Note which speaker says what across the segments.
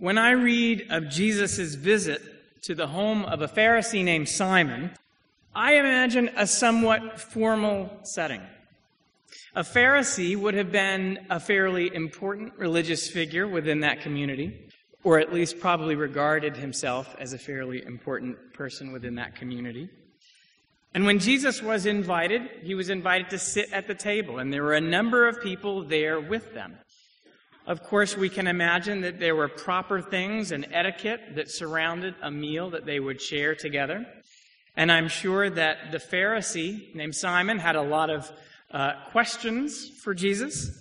Speaker 1: When I read of Jesus' visit to the home of a Pharisee named Simon, I imagine a somewhat formal setting. A Pharisee would have been a fairly important religious figure within that community, or at least probably regarded himself as a fairly important person within that community. And when Jesus was invited, he was invited to sit at the table, and there were a number of people there with them. Of course, we can imagine that there were proper things and etiquette that surrounded a meal that they would share together. And I'm sure that the Pharisee named Simon had a lot of questions for Jesus.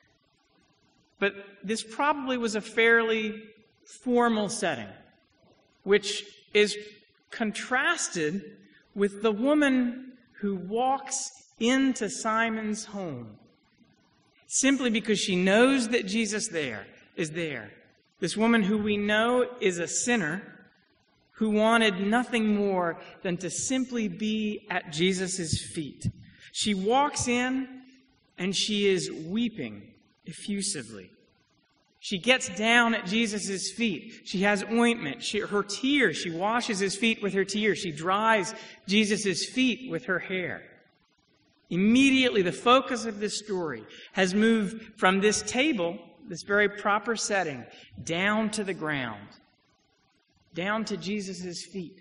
Speaker 1: But this probably was a fairly formal setting, which is contrasted with the woman who walks into Simon's home simply because she knows that Jesus is there. This woman who we know is a sinner who wanted nothing more than to simply be at Jesus' feet. She walks in and she is weeping effusively. She gets down at Jesus' feet. She has ointment. Her tears, she washes his feet with her tears. She dries Jesus' feet with her hair. Immediately, the focus of this story has moved from this table, this very proper setting, down to the ground, down to Jesus' feet.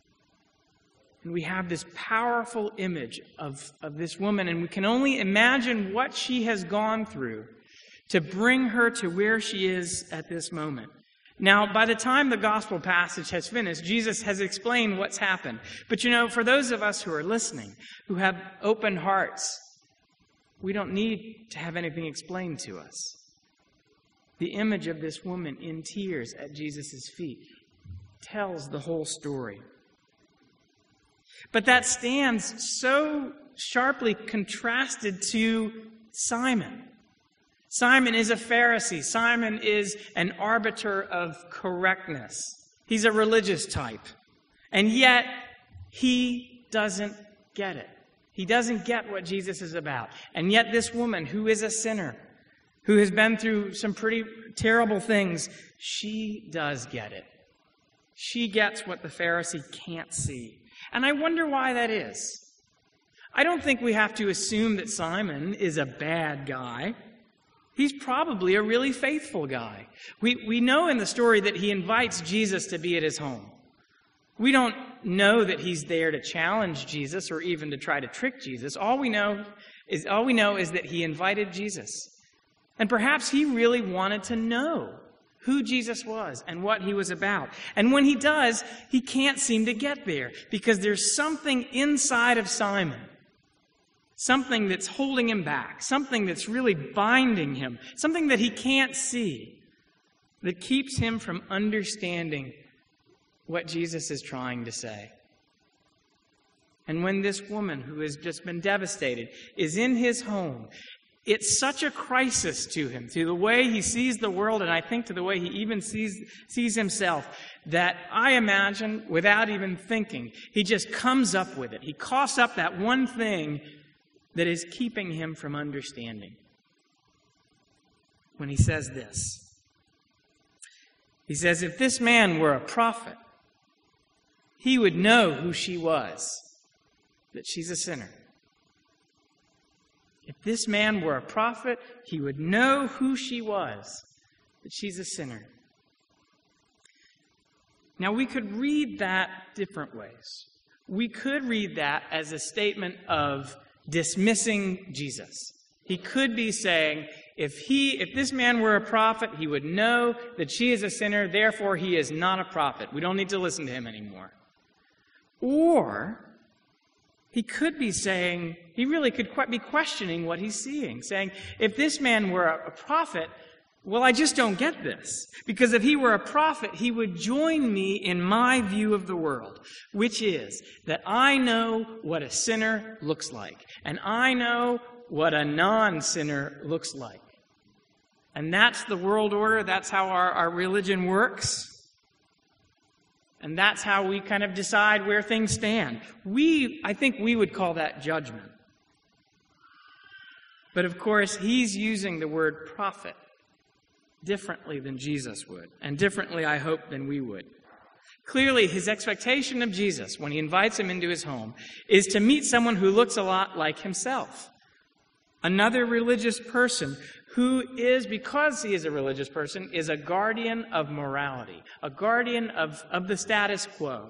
Speaker 1: And we have this powerful image of this woman, and we can only imagine what she has gone through to bring her to where she is at this moment. Now, by the time the gospel passage has finished, Jesus has explained what's happened. But for those of us who are listening, who have open hearts, we don't need to have anything explained to us. The image of this woman in tears at Jesus' feet tells the whole story. But that stands so sharply contrasted to Simon. Simon is a Pharisee. Simon is an arbiter of correctness. He's a religious type. And yet, he doesn't get it. He doesn't get what Jesus is about. And yet this woman, who is a sinner, who has been through some pretty terrible things, she does get it. She gets what the Pharisee can't see. And I wonder why that is. I don't think we have to assume that Simon is a bad guy. He's probably a really faithful guy. We know in the story that he invites Jesus to be at his home. We don't know that he's there to challenge Jesus or even to try to trick Jesus. All we know is that he invited Jesus. And perhaps he really wanted to know who Jesus was and what he was about. And when he does, he can't seem to get there because there's something inside of Simon. Something that's holding him back, something that's really binding him, something that he can't see, that keeps him from understanding what Jesus is trying to say. And when this woman, who has just been devastated, is in his home, it's such a crisis to him, to the way he sees the world, and I think to the way he even sees himself, that I imagine, without even thinking, he just comes up with it. He coughs up that one thing that is keeping him from understanding. When he says this, he says, if this man were a prophet, he would know who she was, that she's a sinner. If this man were a prophet, he would know who she was, that she's a sinner. Now, we could read that different ways. We could read that as a statement of dismissing Jesus. He could be saying, if this man were a prophet, he would know that she is a sinner, therefore he is not a prophet. We don't need to listen to him anymore. Or he could be saying, he really could be questioning what he's seeing, saying, if this man were a prophet, well, I just don't get this. Because if he were a prophet, he would join me in my view of the world, which is that I know what a sinner looks like, and I know what a non-sinner looks like. And that's the world order. That's how our religion works. And that's how we kind of decide where things stand. I think we would call that judgment. But of course, he's using the word prophet differently than Jesus would, and differently, I hope, than we would. Clearly, his expectation of Jesus, when he invites him into his home, is to meet someone who looks a lot like himself. Another religious person who is, because he is a religious person, is a guardian of morality, a guardian of the status quo.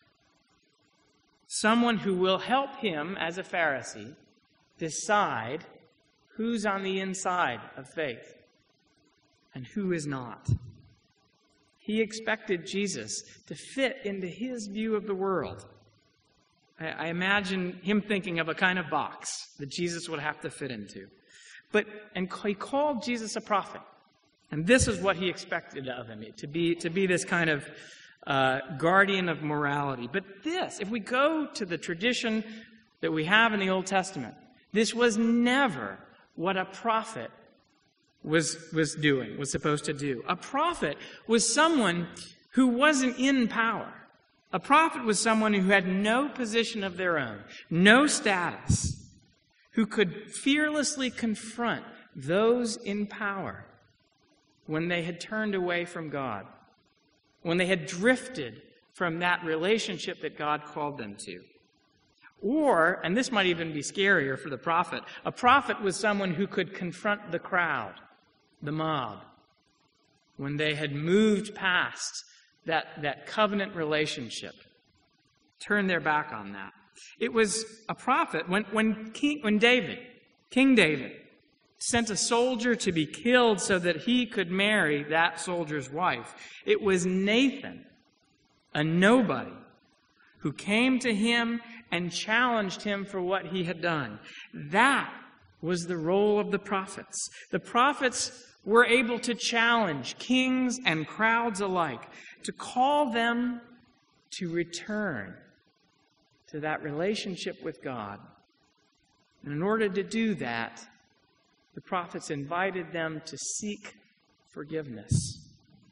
Speaker 1: Someone who will help him, as a Pharisee, decide who's on the inside of faith and who is not. He expected Jesus to fit into his view of the world. I imagine him thinking of a kind of box that Jesus would have to fit into. And he called Jesus a prophet. And this is what he expected of him, to be this kind of guardian of morality. But this, if we go to the tradition that we have in the Old Testament, this was never what a prophet was supposed to do. A prophet was someone who wasn't in power. A prophet was someone who had no position of their own, no status, who could fearlessly confront those in power when they had turned away from God, when they had drifted from that relationship that God called them to. Or, and this might even be scarier for the prophet, a prophet was someone who could confront the crowd, the mob, when they had moved past that covenant relationship, turn their back on that. It was a prophet when King David sent a soldier to be killed so that he could marry that soldier's wife. It was Nathan, a nobody, who came to him and challenged him for what he had done. That was the role of the prophets. The prophets were able to challenge kings and crowds alike, to call them to return to that relationship with God. And in order to do that, the prophets invited them to seek forgiveness.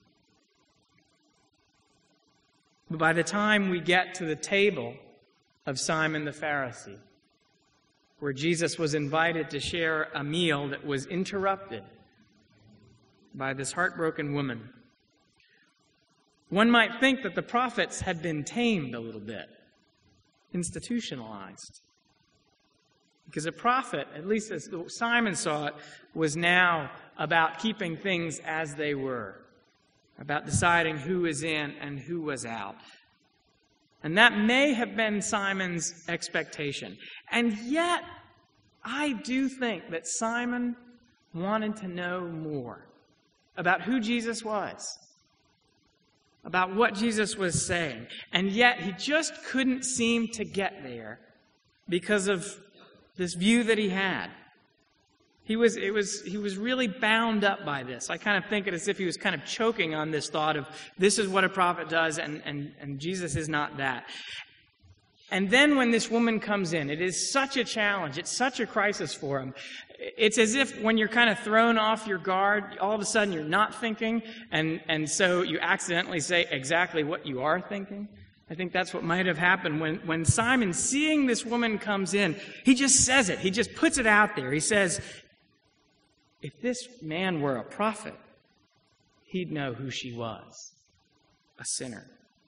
Speaker 1: But by the time we get to the table of Simon the Pharisee, where Jesus was invited to share a meal that was interrupted by this heartbroken woman, one might think that the prophets had been tamed a little bit, institutionalized. Because a prophet, at least as Simon saw it, was now about keeping things as they were, about deciding who was in and who was out. And that may have been Simon's expectation. And yet, I do think that Simon wanted to know more about who Jesus was, about what Jesus was saying. And yet, he just couldn't seem to get there because of this view that he had. He was really bound up by this. I kind of think it as if he was kind of choking on this thought of, this is what a prophet does, and Jesus is not that. And then when this woman comes in, it is such a challenge. It's such a crisis for him. It's as if when you're kind of thrown off your guard, all of a sudden you're not thinking, and so you accidentally say exactly what you are thinking. I think that's what might have happened when Simon, seeing this woman comes in, he just says it. He just puts it out there. He says, if this man were a prophet, he'd know who she was, a sinner.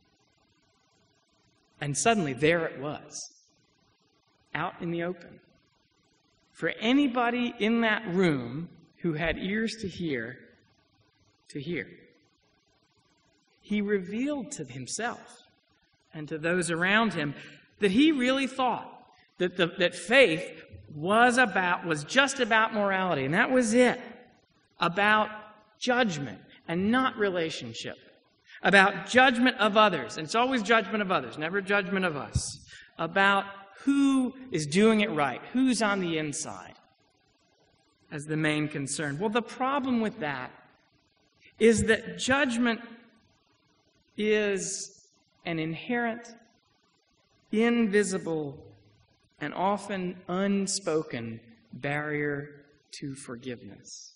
Speaker 1: And suddenly there it was, out in the open. For anybody in that room who had ears to hear, to hear. He revealed to himself and to those around him that he really thought that faith was just about morality, and that was it. About judgment and not relationship. About judgment of others, and it's always judgment of others, never judgment of us. About who is doing it right, who's on the inside, as the main concern. Well, the problem with that is that judgment is an inherent, invisible, and often unspoken barrier to forgiveness.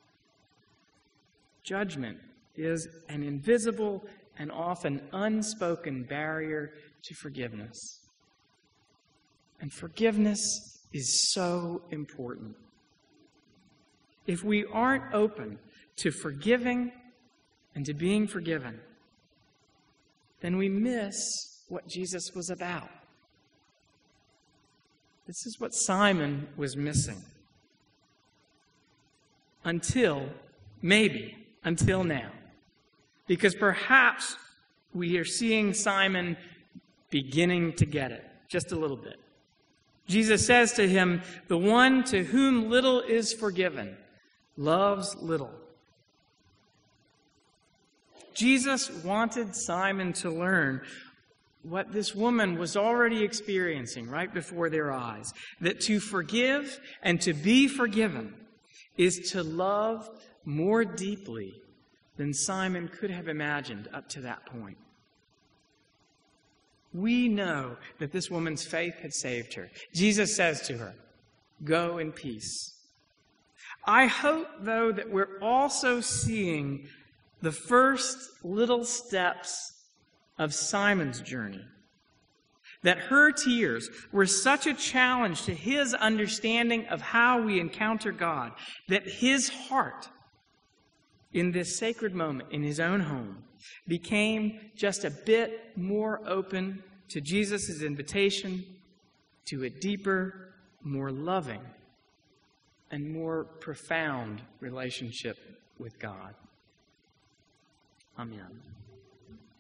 Speaker 1: Judgment is an invisible and often unspoken barrier to forgiveness. And forgiveness is so important. If we aren't open to forgiving and to being forgiven, then we miss what Jesus was about. This is what Simon was missing. Maybe until now. Because perhaps we are seeing Simon beginning to get it, just a little bit. Jesus says to him, "The one to whom little is forgiven loves little." Jesus wanted Simon to learn what this woman was already experiencing right before their eyes, that to forgive and to be forgiven is to love more deeply than Simon could have imagined up to that point. We know that this woman's faith had saved her. Jesus says to her, "Go in peace." I hope, though, that we're also seeing the first little steps of Simon's journey. That her tears were such a challenge to his understanding of how we encounter God, that his heart, in this sacred moment in his own home, became just a bit more open to Jesus' invitation to a deeper, more loving, and more profound relationship with God. Amen.